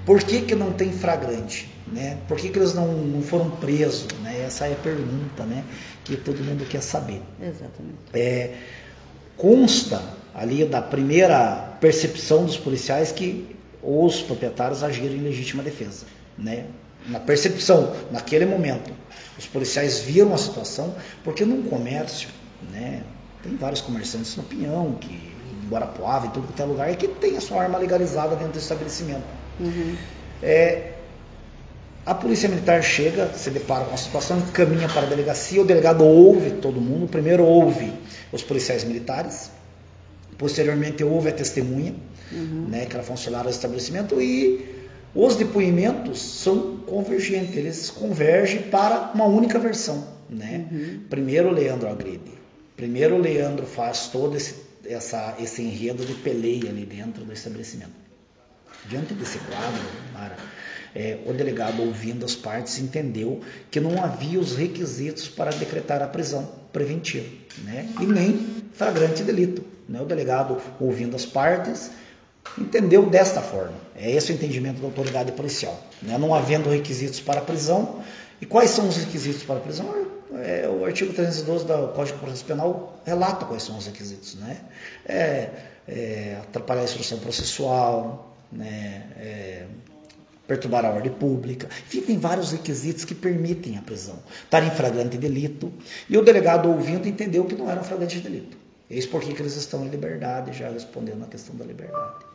Por que não tem flagrante? Né? Por que eles não foram presos? Né? Essa é a pergunta, né, que todo mundo quer saber. Exatamente. Consta ali da primeira percepção dos policiais que os proprietários agiram em legítima defesa. Né? Na percepção, naquele momento, os policiais viram a situação, porque num comércio, né, tem vários comerciantes no Pinhão, que em Guarapuava, em tudo que é lugar, que tem a sua arma legalizada dentro do estabelecimento. Uhum. A polícia militar chega, se depara com a situação, encaminha para a delegacia, o delegado ouve todo mundo, primeiro ouve os policiais militares, posteriormente ouve a testemunha, né, que era funcionária do estabelecimento, e os depoimentos são convergentes, eles convergem para uma única versão. Né? Primeiro o Leandro agride, primeiro o Leandro faz todo esse enredo de peleia ali dentro do estabelecimento. Diante desse quadro, Mara, o delegado, ouvindo as partes, entendeu que não havia os requisitos para decretar a prisão preventiva, né? E nem flagrante delito. Né? O delegado, ouvindo as partes, entendeu desta forma. É esse o entendimento da autoridade policial. Né? Não havendo requisitos para a prisão. E quais são os requisitos para a prisão? O artigo 312 do Código de Processo Penal relata quais são os requisitos. Né? Atrapalhar a instrução processual, né? Perturbar a ordem pública. Enfim, tem vários requisitos que permitem a prisão. Estar em flagrante delito. E o delegado, ouvindo, entendeu que não era um flagrante delito. Eis por que eles estão em liberdade, já respondendo a questão da liberdade.